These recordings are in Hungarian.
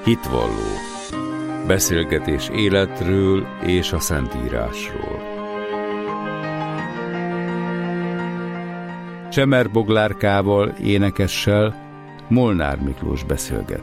Hitvalló. Beszélgetés életről és a Szentírásról. Csemer Boglárkával, énekessel Molnár Miklós beszélget.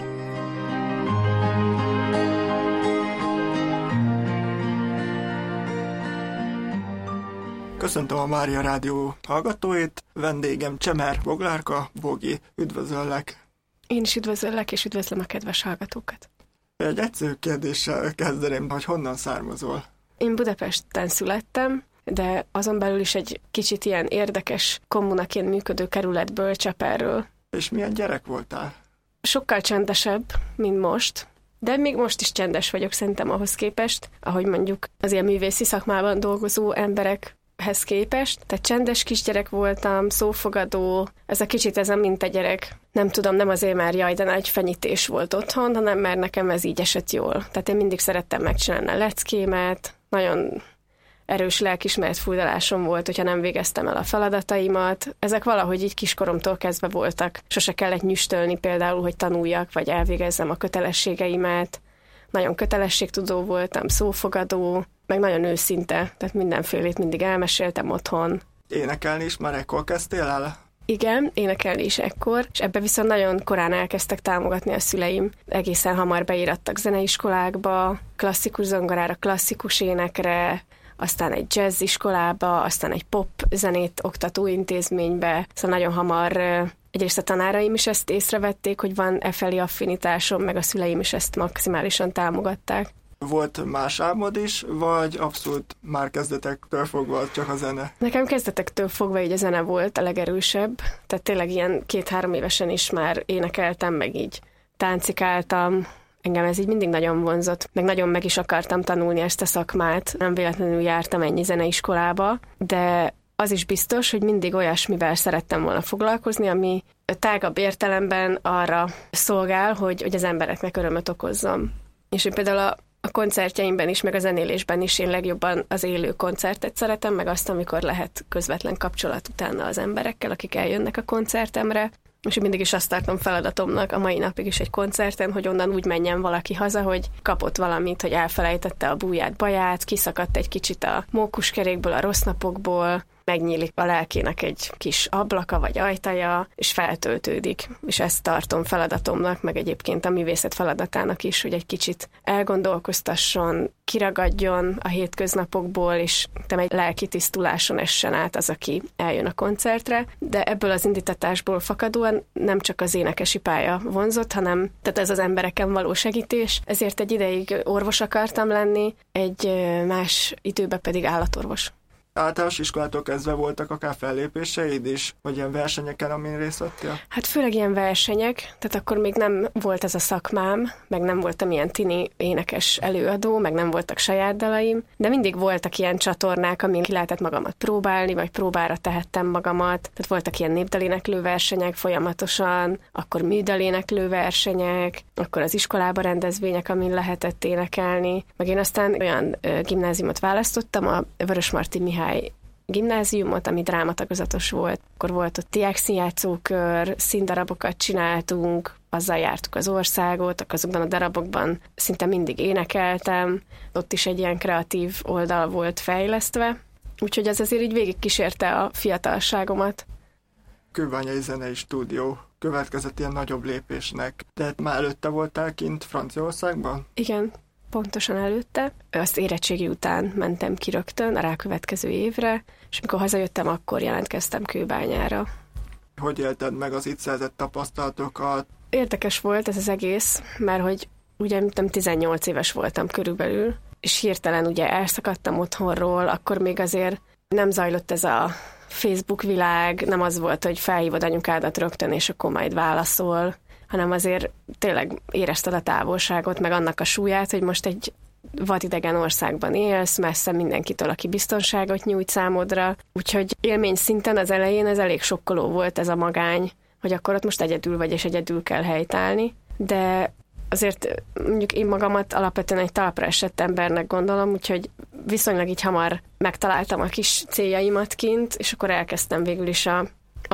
Köszöntöm a Mária Rádió hallgatóit, vendégem Csemer Boglárka. Bogi, üdvözöllek! Én is üdvözöllek, és üdvözlöm a kedves hallgatókat! Egy egyszerű kérdéssel kezdeném, hogy honnan származol? Én Budapesten születtem, de azon belül is egy kicsit ilyen érdekes kommunaként működő kerületből, Cseperről. És milyen gyerek voltál? Sokkal csendesebb, mint most, de még most is csendes vagyok szerintem ahhoz képest, ahogy mondjuk az ilyen művészi szakmában dolgozó emberekhez képest. Tehát csendes kisgyerek voltam, szófogadó, ez a kicsit ez a mintagyerek. Nem tudom, nem azért már jaj, de nagy fenyítés volt otthon, hanem mert nekem ez így esett jól. Tehát én mindig szerettem megcsinálni a leckémet, nagyon erős lelkismeret furdalásom volt, hogyha nem végeztem el a feladataimat. Ezek valahogy így kiskoromtól kezdve voltak. Sose kellett nyüstölni például, hogy tanuljak, vagy elvégezzem a kötelességeimet. Nagyon kötelességtudó voltam, szófogadó, meg nagyon őszinte, tehát mindenfélét mindig elmeséltem otthon. Énekelni is már ekkor kezdtél el? Igen, énekelni is ekkor, és ebbe viszont nagyon korán elkezdtek támogatni a szüleim. Egészen hamar beírattak zeneiskolákba, klasszikus zongorára, klasszikus énekre, aztán egy jazz iskolába, aztán egy pop zenét oktató intézménybe. Szóval nagyon hamar egyrészt a tanáraim is ezt észrevették, hogy van felé affinitásom, meg a szüleim is ezt maximálisan támogatták. Volt más álmod is, vagy abszolút már kezdetektől fogva csak a zene? Nekem kezdetektől fogva így a zene volt a legerősebb, tehát tényleg ilyen 2-3 évesen is már énekeltem, meg így táncikáltam. Engem ez így mindig nagyon vonzott, meg nagyon meg is akartam tanulni ezt a szakmát. Nem véletlenül jártam ennyi zeneiskolába, de az is biztos, hogy mindig olyasmivel szerettem volna foglalkozni, ami tágabb értelemben arra szolgál, hogy az embereknek örömöt okozzam. És én például a koncertjeimben is, meg a zenélésben is én legjobban az élő koncertet szeretem, meg azt, amikor lehet közvetlen kapcsolat utána az emberekkel, akik eljönnek a koncertemre. És én mindig is azt tartom feladatomnak a mai napig is egy koncerten, hogy onnan úgy menjen valaki haza, hogy kapott valamit, hogy elfelejtette a búját, baját, kiszakadt egy kicsit a mókuskerékből, a rossz napokból, megnyílik a lelkének egy kis ablaka vagy ajtaja, és feltöltődik. És ezt tartom feladatomnak, meg egyébként a művészet feladatának is, hogy egy kicsit elgondolkoztasson, kiragadjon a hétköznapokból, és egy lelki tisztuláson essen át az, aki eljön a koncertre. De ebből az indítatásból fakadóan nem csak az énekesi pálya vonzott, hanem tehát ez az embereken való segítés. Ezért egy ideig orvos akartam lenni, egy más időben pedig állatorvos. Általános iskolától kezdve voltak akár fellépéseid is, vagy ilyen versenyeken, amin részt vettél? Hát főleg ilyen versenyek, tehát akkor még nem volt ez a szakmám, meg nem voltam ilyen tini énekes előadó, meg nem voltak saját dalaim, de mindig voltak ilyen csatornák, amin ki lehetett magamat próbálni, vagy próbára tehettem magamat. Tehát voltak ilyen népdaléneklő versenyek folyamatosan, akkor műdaléneklő versenyek, akkor az iskolába rendezvények, amin lehetett énekelni. Meg én aztán olyan gimnáziumot választottam, a Vörösmarty Mihály gimnáziumot, ami drámatagozatos volt. Akkor volt ott diákszínjátszókör, színdarabokat csináltunk, azzal jártuk az országot, azokban a darabokban szinte mindig énekeltem, ott is egy ilyen kreatív oldal volt fejlesztve, úgyhogy ez azért így végigkísérte a fiatalságomat. Kőbányai Zenei Stúdió következett ilyen nagyobb lépésnek, de már előtte voltál kint Franciaországban? Igen. Pontosan előtte. Azt érettségi után mentem ki rögtön a rákövetkező évre, és amikor hazajöttem, akkor jelentkeztem Kőbányára. Hogy élted meg az itt szerzett tapasztalatokat? Érdekes volt ez az egész, mert hogy ugye 18 éves voltam körülbelül, és hirtelen ugye elszakadtam otthonról, akkor még azért nem zajlott ez a Facebook világ, nem az volt, hogy felhívod anyukádat rögtön, és akkor majd válaszol, hanem azért tényleg érezted a távolságot, meg annak a súlyát, hogy most egy vadidegen országban élsz, messze mindenkitől, aki biztonságot nyújt számodra. Úgyhogy élmény szinten az elején ez elég sokkoló volt ez a magány, hogy akkor ott most egyedül vagy, és egyedül kell helytállni. De azért mondjuk én magamat alapvetően egy talpra esett embernek gondolom, úgyhogy viszonylag így hamar megtaláltam a kis céljaimat kint, és akkor elkezdtem végül is a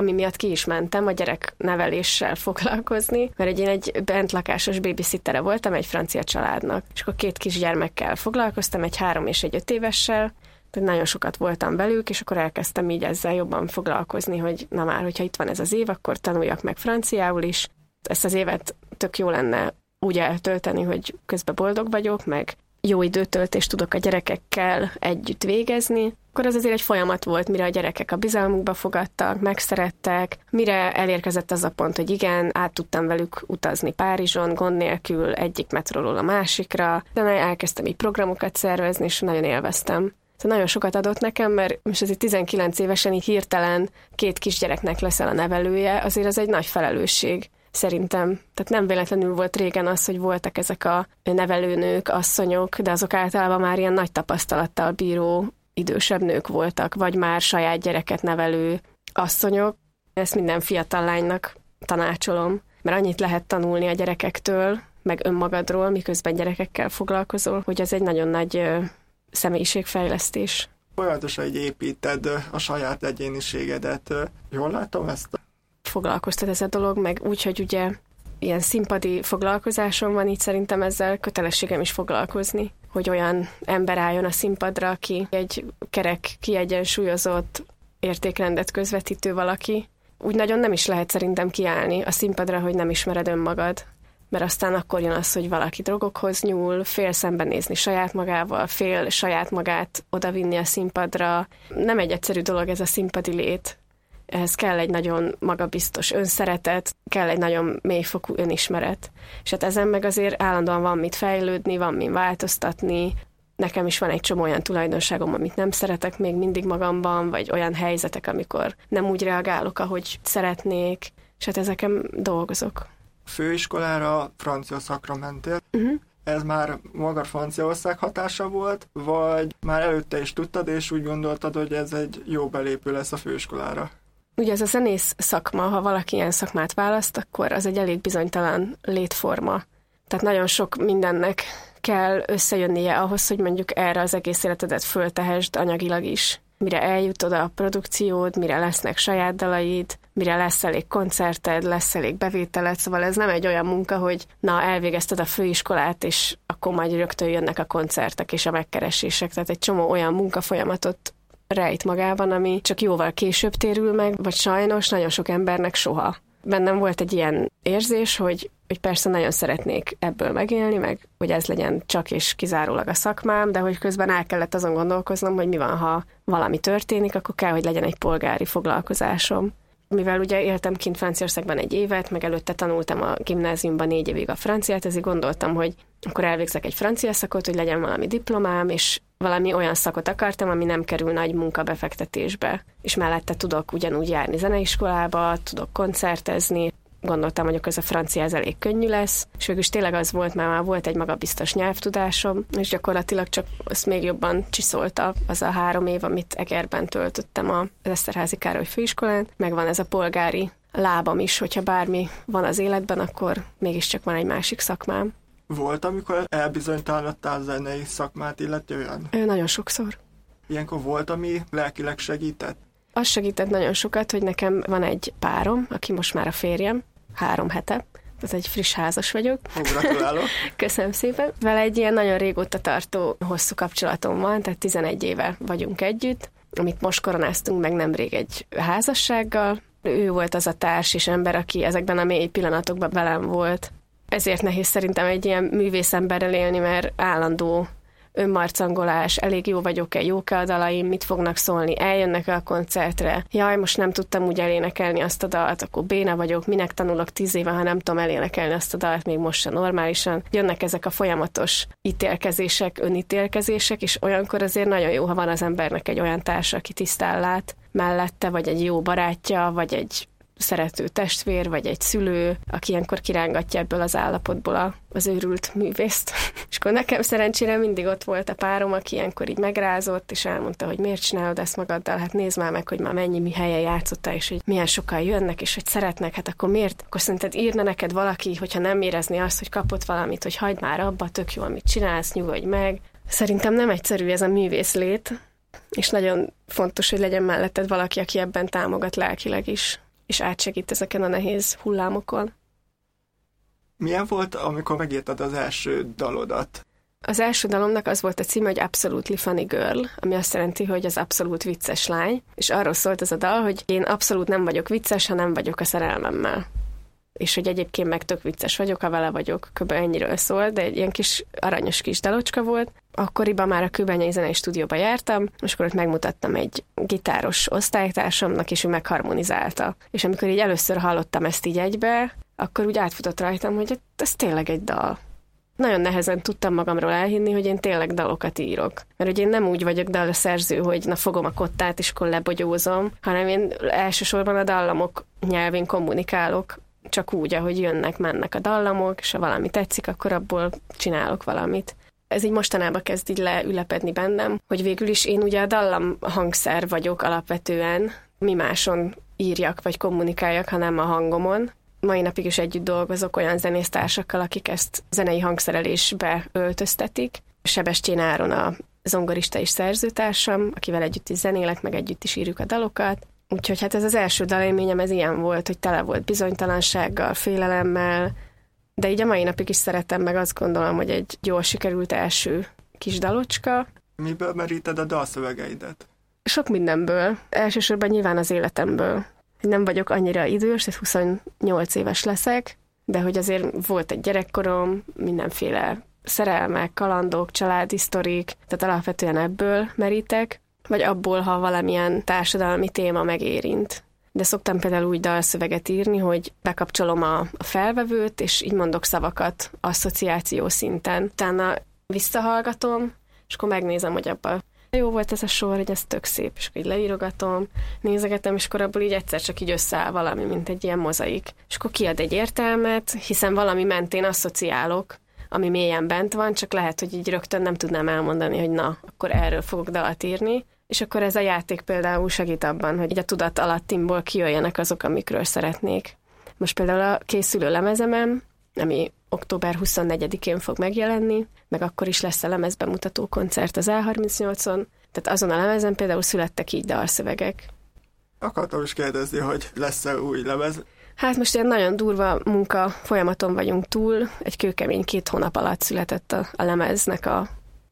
ami miatt ki is mentem a gyerekneveléssel foglalkozni, mert én egy bentlakásos babysittere voltam egy francia családnak, és akkor 2 kisgyermekkel foglalkoztam, egy 3 és egy 5 évessel, tehát nagyon sokat voltam velük, és akkor elkezdtem így ezzel jobban foglalkozni, hogy na már, hogyha itt van ez az év, akkor tanuljak meg franciául is. Ezt az évet tök jó lenne úgy eltölteni, hogy közben boldog vagyok, meg jó időtöltést tudok a gyerekekkel együtt végezni. Akkor az azért egy folyamat volt, mire a gyerekek a bizalmukba fogadtak, megszerettek, mire elérkezett az a pont, hogy igen, át tudtam velük utazni Párizson, gond nélkül egyik metróról a másikra, de elkezdtem így programokat szervezni, és nagyon élveztem. Nagyon sokat adott nekem, mert most azért 19 évesen így hirtelen 2 kisgyereknek leszel a nevelője, azért az egy nagy felelősség. Szerintem. Tehát nem véletlenül volt régen az, hogy voltak ezek a nevelőnők, asszonyok, de azok általában már ilyen nagy tapasztalattal bíró idősebb nők voltak, vagy már saját gyereket nevelő asszonyok. Ezt minden fiatal lánynak tanácsolom, mert annyit lehet tanulni a gyerekektől, meg önmagadról, miközben gyerekekkel foglalkozol, hogy ez egy nagyon nagy személyiségfejlesztés. Folyamatosan így építed a saját egyéniségedet. Jól látom ezt? Foglalkoztat ez a dolog, meg úgy, hogy ugye ilyen színpadi foglalkozásom van, így szerintem ezzel kötelességem is foglalkozni, hogy olyan ember álljon a színpadra, aki egy kerek, kiegyensúlyozott értékrendet közvetítő valaki. Úgy nagyon nem is lehet szerintem kiállni a színpadra, hogy nem ismered önmagad, mert aztán akkor jön az, hogy valaki drogokhoz nyúl, fél szembenézni saját magával, fél saját magát odavinni a színpadra. Nem egy egyszerű dolog ez a színpadi lét. Ehhez kell egy nagyon magabiztos önszeretet, kell egy nagyon mélyfokú önismeret. És hát ezen meg azért állandóan van mit fejlődni, van mit változtatni. Nekem is van egy csomó olyan tulajdonságom, amit nem szeretek még mindig magamban, vagy olyan helyzetek, amikor nem úgy reagálok, ahogy szeretnék, és hát ezeken dolgozok. Főiskolára francia szakra mentél. Ez már maga Franciaország hatása volt, vagy már előtte is tudtad, és úgy gondoltad, hogy ez egy jó belépő lesz a főiskolára? Ugye ez a zenész szakma, ha valaki ilyen szakmát választ, akkor az egy elég bizonytalan létforma. Tehát nagyon sok mindennek kell összejönnie ahhoz, hogy mondjuk erre az egész életedet föltehesd anyagilag is. Mire eljut oda a produkciód, mire lesznek saját dalaid, mire lesz elég koncerted, lesz elég bevételed, szóval ez nem egy olyan munka, hogy na, elvégezted a főiskolát, és akkor majd rögtön jönnek a koncertek és a megkeresések. Tehát egy csomó olyan munkafolyamatot rejt magában, ami csak jóval később térül meg, vagy sajnos nagyon sok embernek soha. Bennem volt egy ilyen érzés, hogy persze nagyon szeretnék ebből megélni, meg hogy ez legyen csak és kizárólag a szakmám, de hogy közben el kellett azon gondolkoznom, hogy mi van, ha valami történik, akkor kell, hogy legyen egy polgári foglalkozásom. Mivel ugye éltem kint Franciaországban 1 évet, meg előtte tanultam a gimnáziumban 4 évig a franciát, ezért gondoltam, hogy akkor elvégzek egy francia szakot, hogy legyen valami diplomám, és valami olyan szakot akartam, ami nem kerül nagy munkabefektetésbe. És mellette tudok ugyanúgy járni zeneiskolába, tudok koncertezni. Gondoltam, hogy ez a francia ez elég könnyű lesz, és végülis tényleg az volt, mert már volt egy magabiztos nyelvtudásom, és gyakorlatilag csak azt még jobban csiszolta az a 3 év, amit Egerben töltöttem az Eszterházy Károly főiskolán. Megvan ez a polgári lábam is, hogyha bármi van az életben, akkor mégiscsak van egy másik szakmám. Volt, amikor elbizonytalanodtál a zenei szakmát illetően? Nagyon sokszor. Ilyenkor volt, ami lelkileg segített? Az segített nagyon sokat, hogy nekem van egy párom, aki most már a férjem, 3 hete, tehát egy friss házas vagyok. Gratulálok! Köszönöm szépen! Vele egy ilyen nagyon régóta tartó, hosszú kapcsolatom van, tehát 11 éve vagyunk együtt, amit most koronáztunk meg nemrég egy házassággal. Ő volt az a társ és ember, aki ezekben a mély pillanatokban velem volt. Ezért nehéz szerintem egy ilyen művészemberrel élni, mert állandó önmarcangolás, elég jó vagyok-e, jók-e a dalaim, mit fognak szólni, eljönnek-e a koncertre, jaj, most nem tudtam úgy elénekelni azt a dalt, akkor béna vagyok, minek tanulok 10 éve, ha nem tudom elénekelni azt a dalt, még most sem normálisan. Jönnek ezek a folyamatos ítélkezések, önítélkezések, és olyankor azért nagyon jó, ha van az embernek egy olyan társa, aki tisztán lát mellette, vagy egy jó barátja, vagy egy szerető testvér, vagy egy szülő, aki ilyenkor kirángatja ebből az állapotból az őrült művészt. És akkor nekem szerencsére mindig ott volt a párom, aki ilyenkor így megrázott, és elmondta, hogy miért csinálod ezt magaddal, hát nézd már meg, hogy már mennyi helyen játszottál, és hogy milyen sokan jönnek, és hogy szeretnek, hát akkor miért? Akkor szerinted írna neked valaki, hogyha nem érezni azt, hogy kapott valamit, hogy hagyd már abba, tök jól, mit csinálsz, nyugodj meg. Szerintem nem egyszerű ez a művészlét, és nagyon fontos, hogy legyen melletted valaki, aki ebben támogat lelkileg is. és átsegít ezeken a nehéz hullámokon. Milyen volt, amikor megírtad az első dalodat? Az első dalomnak az volt a címe, hogy Absolutely Funny Girl, ami azt jelenti, hogy az abszolút vicces lány, és arról szólt ez a dal, hogy én abszolút nem vagyok vicces, ha nem vagyok a szerelmemmel. És hogy egyébként meg tök vicces vagyok, ha vele vagyok, kb. Ennyiről szól, de egy ilyen kis aranyos kis dalocska volt. Akkoriban már a Kőbányai Zenei Stúdióba jártam, és akkor ott megmutattam egy gitáros osztálytársamnak, és ő megharmonizálta. És amikor így először hallottam ezt így egybe, akkor úgy átfutott rajtam, hogy ez tényleg egy dal. Nagyon nehezen tudtam magamról elhinni, hogy én tényleg dalokat írok. Mert ugye én nem úgy vagyok dalszerző, hogy na fogom a kottát, és akkor lebogyózom, hanem én elsősorban a dallamok nyelvén kommunikálok, csak úgy, ahogy jönnek, mennek a dallamok, és ha valami tetszik, akkor abból csinálok valamit. Ez így mostanában kezd így leülepedni bennem, hogy végül is én ugye a dallam hangszer vagyok alapvetően, mi máson írjak vagy kommunikáljak, hanem a hangomon. Mai napig is együtt dolgozok olyan zenésztársakkal, akik ezt zenei hangszerelésbe öltöztetik. Sebestyén Áron a zongorista és szerzőtársam, akivel együtt is zenélek, meg együtt is írjuk a dalokat. Úgyhogy hát ez az első dalélményem, ez ilyen volt, hogy tele volt bizonytalansággal, félelemmel, de így a mai napig is szeretem, meg azt gondolom, hogy egy jól sikerült első kis dalocska. Miből meríted a dalszövegeidet? Sok mindenből. Elsősorban nyilván az életemből. Nem vagyok annyira idős, tehát 28 éves leszek, de hogy azért volt egy gyerekkorom, mindenféle szerelmek, kalandok, családi sztorik, tehát alapvetően ebből merítek, vagy abból, ha valamilyen társadalmi téma megérint. De szoktam például úgy dalszöveget írni, hogy bekapcsolom a felvevőt, és így mondok szavakat asszociáció szinten. Utána visszahallgatom, és akkor megnézem, hogy abban jó volt ez a sor, hogy ez tök szép, és akkor így leírogatom, nézegetem, és akkor abból így egyszer csak így összeáll valami, mint egy ilyen mozaik. És akkor kiad egy értelmet, hiszen valami mentén asszociálok, ami mélyen bent van, csak lehet, hogy így rögtön nem tudnám elmondani, hogy na, akkor erről fogok dalt írni. És akkor ez a játék például segít abban, hogy így a tudat alattimból kijöjjenek azok, amikről szeretnék. Most például a készülő lemezemem, ami október 24-én fog megjelenni, meg akkor is lesz a lemezbemutató koncert az E38-on, tehát azon a lemezen például születtek így dalszövegek. Akartam is kérdezni, hogy lesz-e új lemez? Hát most ilyen nagyon durva munka folyamaton vagyunk túl, egy kőkemény 2 hónap alatt született a lemeznek a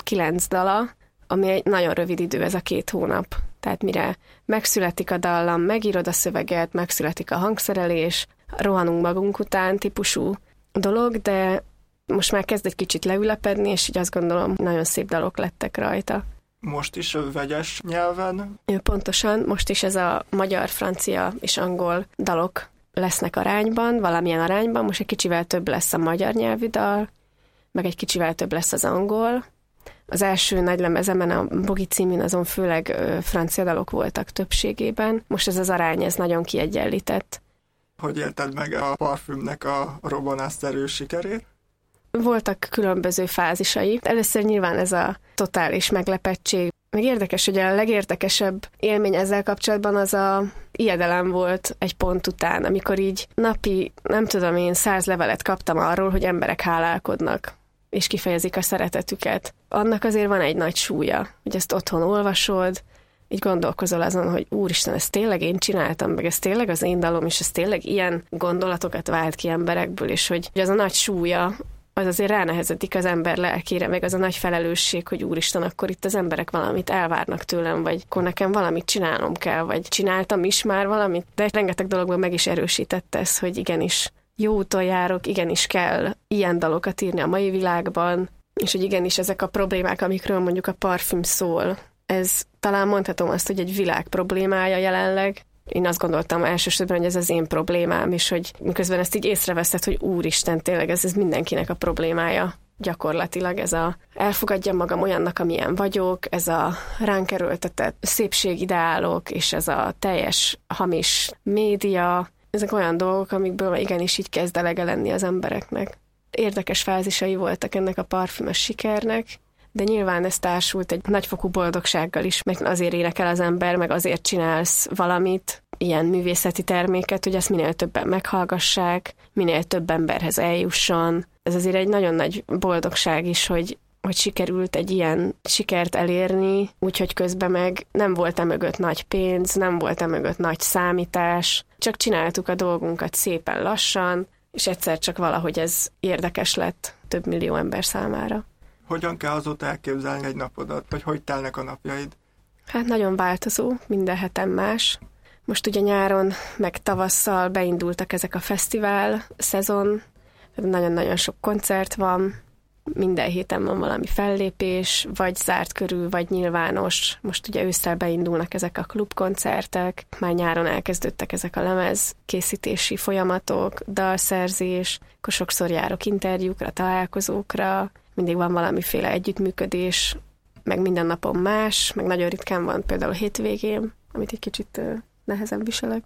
9 dala, ami egy nagyon rövid idő ez a 2 hónap. Tehát mire megszületik a dallam, megírod a szöveget, megszületik a hangszerelés, rohanunk magunk után típusú dolog, de most már kezd egy kicsit leülepedni, és így azt gondolom, nagyon szép dalok lettek rajta. Most is vegyes nyelven? Pontosan, most is ez a magyar, francia és angol dalok lesznek arányban, valamilyen arányban, most egy kicsivel több lesz a magyar nyelvű dal, meg egy kicsivel több lesz az angol. Az első nagy lemezemen, a Bogi címűn azon főleg francia dalok voltak többségében. Most ez az arány, ez nagyon kiegyenlített. Hogy élted meg a parfümnek a robbanásszerű sikerét? Voltak különböző fázisai. Először nyilván ez a totális meglepettség. Meg érdekes, hogy a legérdekesebb élmény ezzel kapcsolatban az a ijedelem volt egy pont után, amikor így napi, nem tudom én, 100 levelet kaptam arról, hogy emberek hálálkodnak, és kifejezik a szeretetüket. Annak azért van egy nagy súlya, hogy ezt otthon olvasod, így gondolkozol azon, hogy úristen, ezt tényleg én csináltam, meg ez tényleg az én dalom, és ez tényleg ilyen gondolatokat vált ki emberekből, és hogy az a nagy súlya, az azért ránehezedik az ember lelkére, meg az a nagy felelősség, hogy úristen, akkor itt az emberek valamit elvárnak tőlem, vagy akkor nekem valamit csinálnom kell, vagy csináltam is már valamit, de rengeteg dologban meg is erősítette ez, hogy igenis jó úton járok, igenis kell ilyen dalokat írni a mai világban, és hogy igenis ezek a problémák, amikről mondjuk a parfüm szól, ez talán mondhatom azt, hogy egy világ problémája jelenleg. Én azt gondoltam elsősorban, hogy ez az én problémám, és hogy miközben ezt így észreveszed, hogy úristen, tényleg ez mindenkinek a problémája. Gyakorlatilag ez a elfogadjam magam olyannak, amilyen vagyok, ez a ránk erőltetett szépségideálok, és ez a teljes hamis média, ezek olyan dolgok, amikből igenis így kezd elege lenni az embereknek. Érdekes fázisai voltak ennek a parfümös sikernek, de nyilván ez társult egy nagyfokú boldogsággal is, meg azért énekel az ember, meg azért csinálsz valamit, ilyen művészeti terméket, hogy ezt minél többen meghallgassák, minél több emberhez eljusson. Ez azért egy nagyon nagy boldogság is, hogy hogy sikerült egy ilyen sikert elérni, úgyhogy közben meg nem volt emögött nagy pénz, nem volt emögött nagy számítás, csak csináltuk a dolgunkat szépen lassan, és egyszer csak valahogy ez érdekes lett több millió ember számára. Hogyan kell azóta elképzelni egy napodat, vagy hogy telnek a napjaid? Hát nagyon változó, minden héten más. Most ugye nyáron, meg tavasszal beindultak ezek a fesztivál szezon, nagyon-nagyon sok koncert van, minden héten van valami fellépés, vagy zárt körül, vagy nyilvános. Most ugye ősszel beindulnak ezek a klubkoncertek, már nyáron elkezdődtek ezek a lemezkészítési folyamatok, dalszerzés, akkor sokszor járok interjúkra, találkozókra, mindig van valamiféle együttműködés, meg minden napon más, meg nagyon ritkán van például hétvégén, amit egy kicsit nehezen viselek.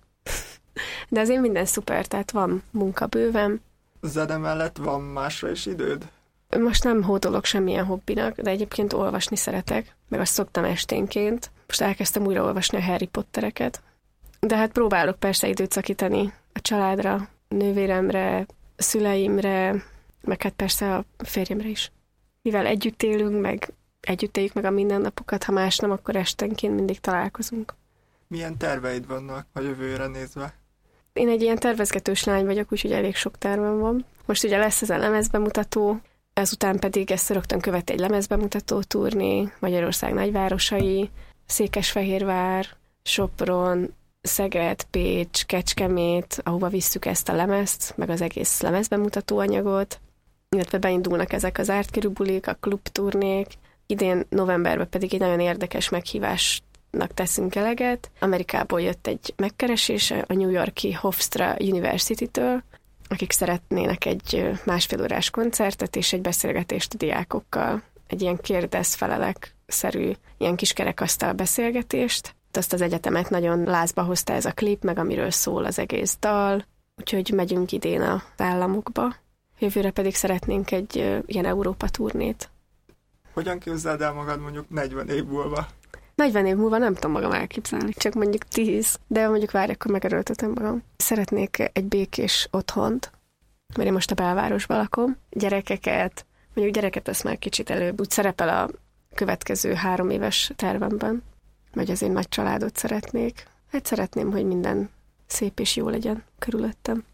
De azért minden szuper, tehát van munka bőven. Zene mellett van másra is időd? Most nem hódolok semmilyen hobbinak, de egyébként olvasni szeretek, meg azt szoktam esténként. Most elkezdtem újra olvasni a Harry Pottereket. De hát próbálok persze időt szakítani a családra, nővéremre, szüleimre, meg hát persze a férjemre is. Mivel együtt élünk, meg együtt éljük meg a mindennapokat, ha más nem, akkor esténként mindig találkozunk. Milyen terveid vannak a jövőre nézve? Én egy ilyen tervezgetős lány vagyok, úgyhogy elég sok tervem van. Most ugye lesz ez a lemezbemutató, ezután pedig ezt rögtön követi egy lemezbemutató turné, Magyarország nagyvárosai, Székesfehérvár, Sopron, Szeged, Pécs, Kecskemét, ahova visszük ezt a lemezt, meg az egész lemezbemutató anyagot, illetve beindulnak ezek az ártkörű bulik, a klubturnék. Idén novemberben pedig egy nagyon érdekes meghívásnak teszünk eleget. Amerikából jött egy megkeresés a New York-i Hofstra University-től, akik szeretnének egy 1,5 órás koncertet és egy beszélgetést a diákokkal. Egy ilyen kérdez-felelek-szerű, ilyen kis kerekasztal beszélgetést. Azt az egyetemet nagyon lázba hozta ez a klip, meg amiről szól az egész dal. Úgyhogy megyünk idén az államokba. Jövőre pedig szeretnénk egy ilyen Európa turnét. Hogyan képzeld el magad mondjuk 40 év múlva? 40 év múlva nem tudom magam elképzelni, csak mondjuk 10, de mondjuk várj, akkor megerőltetem magam. Szeretnék egy békés otthont, mert én most a belvárosban lakom. Gyerekeket, mondjuk gyereket ezt már kicsit előbb, úgy szerepel a következő 3 éves tervemben, vagy az én nagy családot szeretnék. Hát szeretném, hogy minden szép és jó legyen körülöttem.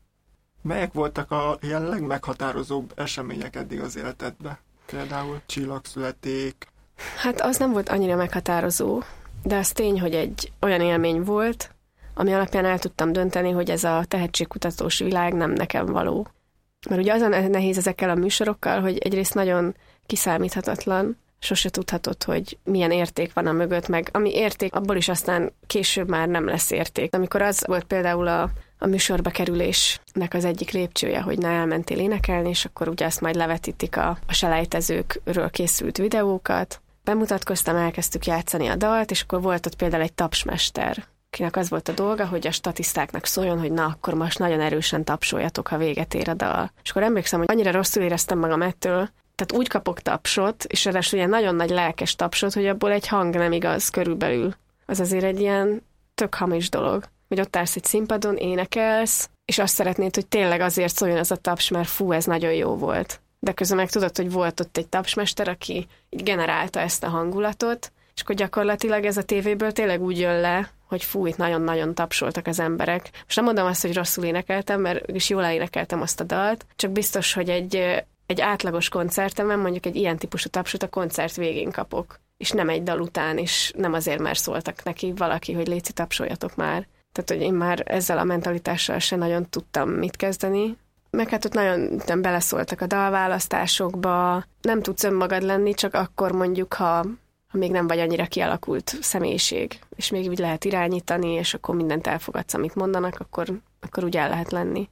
Melyek voltak a ilyen legmeghatározóbb események eddig az életedben? Például csillagszületék. Hát az nem volt annyira meghatározó, de az tény, hogy egy olyan élmény volt, ami alapján el tudtam dönteni, hogy ez a tehetségkutatós világ nem nekem való. Mert ugye az a nehéz ezekkel a műsorokkal, hogy egyrészt nagyon kiszámíthatatlan, sose tudhatod, hogy milyen érték van a mögött, meg ami érték, abból is aztán később már nem lesz érték. Amikor az volt például a műsorba kerülésnek az egyik lépcsője, hogy ne elmentél énekelni, és akkor ugye azt majd levetítik a selejtezőkről készült videókat. Bemutatkoztam, elkezdtük játszani a dalt, és akkor volt ott például egy tapsmester, akinek az volt a dolga, hogy a statisztáknak szóljon, hogy na, akkor most nagyon erősen tapsoljatok, ha véget ér a dal. És akkor emlékszem, hogy annyira rosszul éreztem magam ettől, tehát úgy kapok tapsot, és ráadásul ilyen nagyon nagy lelkes tapsot, hogy abból egy hang nem igaz körülbelül. Az azért egy ilyen tök hamis dolog, hogy ott állsz egy színpadon, énekelsz, és azt szeretnéd, hogy tényleg azért szóljon az a taps, mert fú, ez nagyon jó volt. De közben meg tudod, hogy volt ott egy tapsmester, aki így generálta ezt a hangulatot, és akkor gyakorlatilag ez a tévéből tényleg úgy jön le, hogy fú, itt nagyon-nagyon tapsoltak az emberek. Most nem mondom azt, hogy rosszul énekeltem, mert is jól énekeltem azt a dalt, csak biztos, hogy egy átlagos koncertemen mondjuk egy ilyen típusú tapsot a koncert végén kapok, és nem egy dal után, és nem azért, mert szóltak neki valaki, hogy léci, tapsoljatok már. Tehát, hogy én már ezzel a mentalitással se nagyon tudtam mit kezdeni. Meg hát ott nagyon beleszóltak a dalválasztásokba, nem tudsz önmagad lenni, csak akkor mondjuk, ha még nem vagy annyira kialakult személyiség, és még úgy lehet irányítani, és akkor mindent elfogadsz, amit mondanak, akkor úgy el lehet lenni.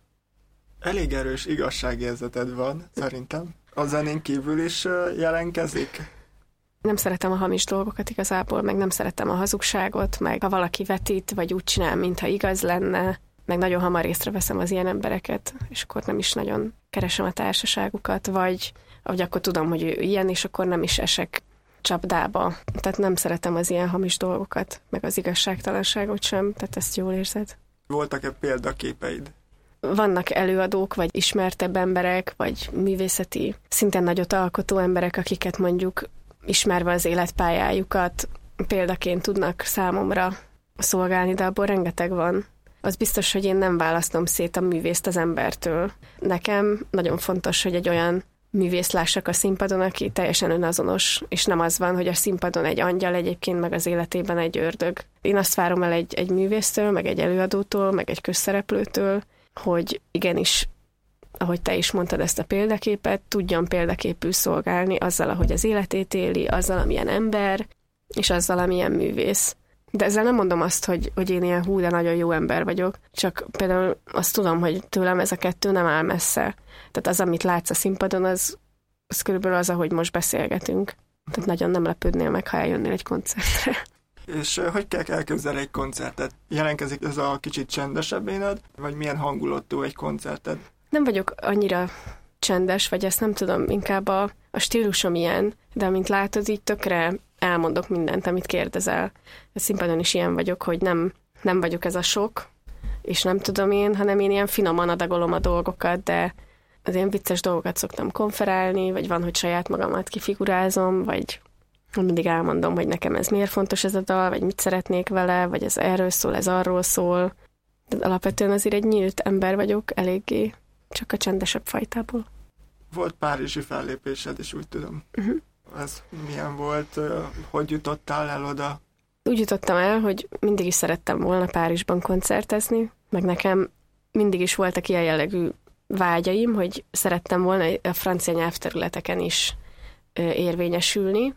Elég erős igazságérzeted van, szerintem. A zenén kívül is jelenkezik? Nem szeretem a hamis dolgokat igazából, meg nem szeretem a hazugságot, meg ha valaki vetít, vagy úgy csinál, mintha igaz lenne, meg nagyon hamar észreveszem az ilyen embereket, és akkor nem is nagyon keresem a társaságukat, vagy akkor tudom, hogy ő ilyen, és akkor nem is esek csapdába. Tehát nem szeretem az ilyen hamis dolgokat, meg az igazságtalanságot sem, tehát ezt jól érzed. Voltak-e példaképeid? vannak előadók, vagy ismertebb emberek, vagy művészeti szinten nagyot alkotó emberek, akiket mondjuk ismerve az életpályájukat példaként tudnak számomra szolgálni, de abból rengeteg van. Az biztos, hogy én nem választom szét a művészt az embertől. Nekem nagyon fontos, hogy egy olyan művész lássak a színpadon, aki teljesen önazonos, és nem az van, hogy a színpadon egy angyal, egyébként meg az életében egy ördög. Én azt várom el egy művésztől, meg egy előadótól, meg egy közszereplőtől, hogy igenis, ahogy te is mondtad ezt a példaképet, tudjon példaképül szolgálni azzal, ahogy az életét éli, azzal, amilyen ember, és azzal, amilyen művész. De ezzel nem mondom azt, hogy én ilyen de nagyon jó ember vagyok, csak például azt tudom, hogy tőlem ez a kettő nem áll messze. Tehát az, amit látsz a színpadon, az körülbelül az, ahogy most beszélgetünk. Tehát nagyon nem lepődnél meg, ha eljönnél egy koncertre. És hogy kell elképzelni egy koncertet? Jelentkezik ez a kicsit csendesebb éned, vagy milyen hangulatú egy koncerted? Nem vagyok annyira csendes, vagy ezt nem tudom, inkább a stílusom ilyen, de amint látod, így tökre elmondok mindent, amit kérdezel. A színpadon is ilyen vagyok, hogy nem vagyok ez a sok, és nem tudom én, hanem én ilyen finoman adagolom a dolgokat, de az ilyen vicces dolgokat szoktam konferálni, vagy van, hogy saját magamat kifigurázom, vagy mindig elmondom, hogy nekem ez miért fontos ez a dal, vagy mit szeretnék vele, vagy ez erről szól, ez arról szól. De alapvetően azért egy nyílt ember vagyok, eléggé, csak a csendesebb fajtából. Volt párizsi fellépésed, és úgy tudom. Ez milyen volt? Hogy jutottál el oda? Úgy jutottam el, hogy mindig is szerettem volna Párizsban koncertezni, meg nekem mindig is voltak ilyen jellegű vágyaim, hogy szerettem volna a francia nyelvterületeken is érvényesülni,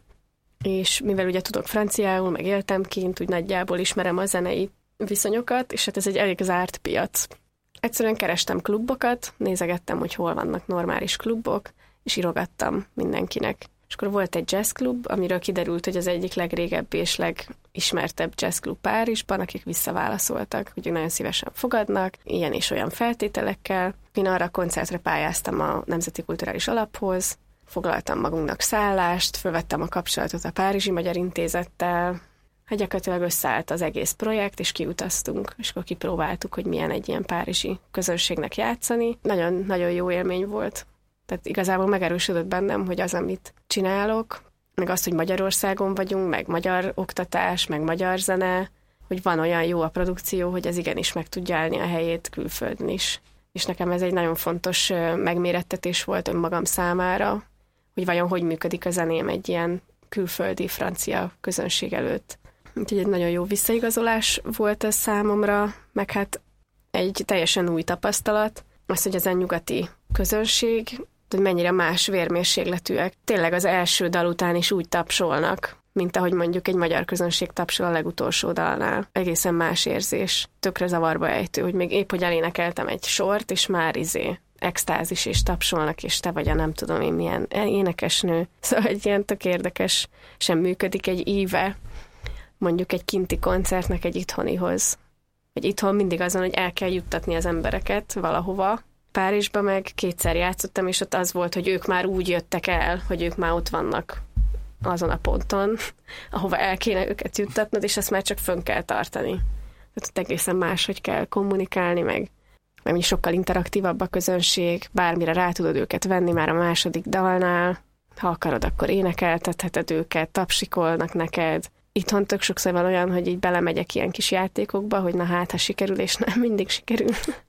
és mivel ugye tudok franciául, meg éltem kint, úgy nagyjából ismerem a zenei viszonyokat, és hát ez egy elég zárt piac. Egyszerűen kerestem klubokat, nézegettem, hogy hol vannak normális klubok, és írogattam mindenkinek. És akkor volt egy jazzklub, amiről kiderült, hogy az egyik legrégebbi és legismertebb jazzklub Párizsban, akik visszaválaszoltak, hogy nagyon szívesen fogadnak, ilyen és olyan feltételekkel. Én arra a koncertre pályáztam a Nemzeti Kulturális Alaphoz, foglaltam magunknak szállást, fölvettem a kapcsolatot a Párizsi Magyar Intézettel, hát gyakorlatilag összeállt az egész projekt, és kiutaztunk, és akkor kipróbáltuk, hogy milyen egy ilyen párizsi közönségnek játszani. Nagyon-nagyon jó élmény volt. Tehát igazából megerősödött bennem, hogy az, amit csinálok, meg az, hogy Magyarországon vagyunk, meg magyar oktatás, meg magyar zene, hogy van olyan jó a produkció, hogy ez igenis meg tudja állni a helyét külföldön is. És nekem ez egy nagyon fontos megmérettetés volt önmagam számára, hogy vajon hogy működik a zeném egy ilyen külföldi francia közönség előtt. Úgyhogy egy nagyon jó visszaigazolás volt ez számomra, meg hát egy teljesen új tapasztalat, az, hogy az a nyugati közönség, hogy mennyire más vérmérsékletűek. Tényleg az első dal után is úgy tapsolnak, mint ahogy mondjuk egy magyar közönség tapsol a legutolsó dalnál. Egészen más érzés. Tökre zavarba ejtő, hogy még épp, hogy elénekeltem egy sort, és már extázis, és tapsolnak, és te vagy a nem tudom én milyen énekesnő. Szóval egy ilyen tök érdekes, sem működik egy íve, mondjuk egy kinti koncertnek egy itthonihoz. Egy itthon mindig azon, hogy el kell juttatni az embereket valahova. Párizsba meg kétszer játszottam, és ott az volt, hogy ők már úgy jöttek el, hogy ők már ott vannak azon a ponton, ahova el kéne őket juttatnod, és ezt már csak fönn kell tartani. Tehát ott egészen máshogy kell kommunikálni, meg sokkal interaktívabb a közönség, bármire rá tudod őket venni már a második dalnál, ha akarod, akkor énekeltetheted őket, tapsikolnak neked. Itthon tök sokszor van olyan, hogy így belemegyek ilyen kis játékokba, hogy na hát, ha sikerül, és nem mindig sikerül.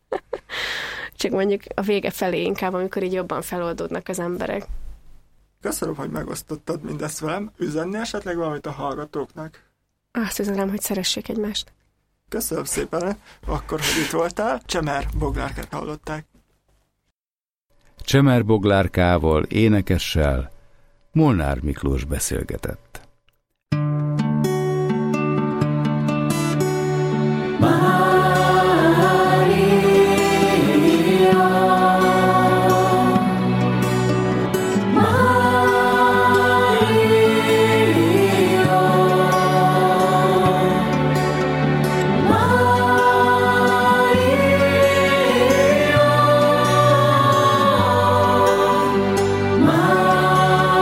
Csak mondjuk a vége felé inkább, amikor így jobban feloldódnak az emberek. Köszönöm, hogy megosztottad mindezt velem. Üzenni esetleg valamit a hallgatóknak? Azt üzenem, hogy szeressék egymást. Köszönöm szépen, akkor, hogy itt voltál. Csemer Boglárkát hallották. Csemer Boglárkával, énekessel Molnár Miklós beszélgetett.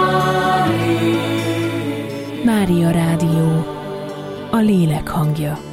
Mária Rádió, a lélek hangja.